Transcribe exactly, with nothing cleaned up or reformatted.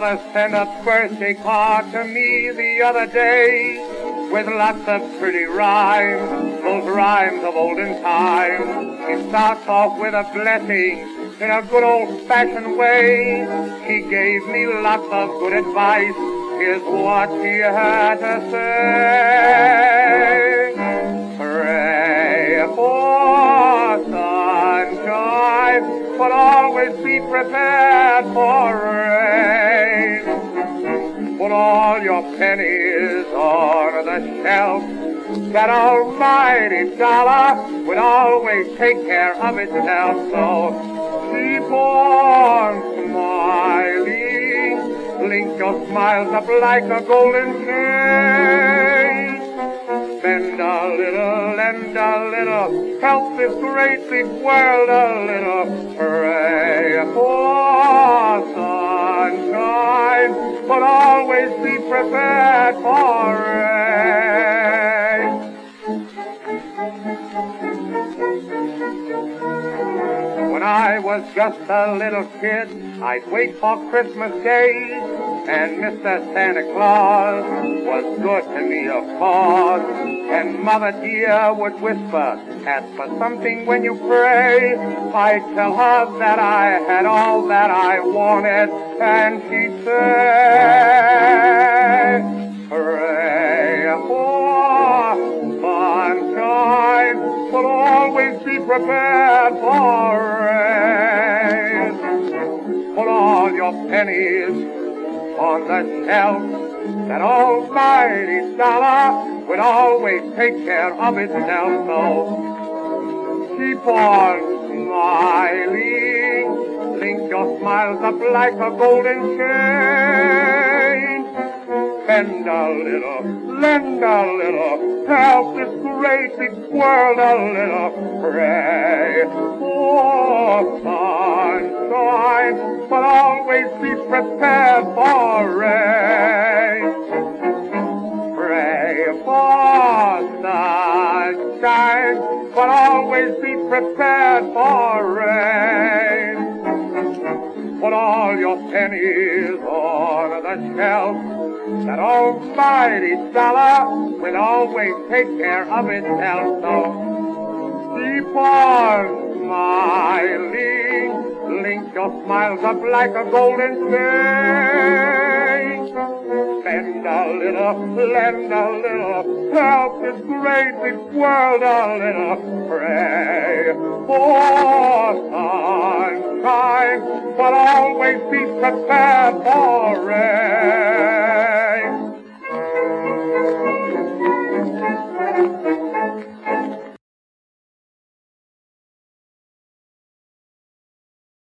Mother sent a birthday card to me the other day with lots of pretty rhymes, those rhymes of olden times. It starts off with a blessing in a good old-fashioned way. She gave me lots of good advice. Here's what she had to say. Pray for sunshine, but always be prepared for rain. Put all your pennies on the shelf. That almighty dollar would always take care of itself. So keep on smiling. Link your smiles up like a golden chain. Bend a little, lend a little, help this great big world a little. Pray for sunshine, but always be prepared for rain. When I was just a little kid, I'd wait for Christmas Day, and Mister Santa Claus was good to me, of course. And Mother dear would whisper, ask for something when you pray. I'd tell her that I had all that I wanted, and she'd say, pray for sunshine, but always be prepared for rain. Put all your pennies on the shelf. That almighty dollar would always take care of itself. So keep on smiling. Link your smiles up like a golden chain. Bend a little, lend a little, help this great big world a little. Pray for sunshine, but always be prepared for rain. Pray for sunshine, but always be prepared for rain. Put all your pennies on the shelf. That almighty dollar will always take care of itself. So keep on smiling. Link your smiles up like a golden chain. Bend a little, lend a little, help this great big world a little. Pray for sunshine, but always be prepared for rain.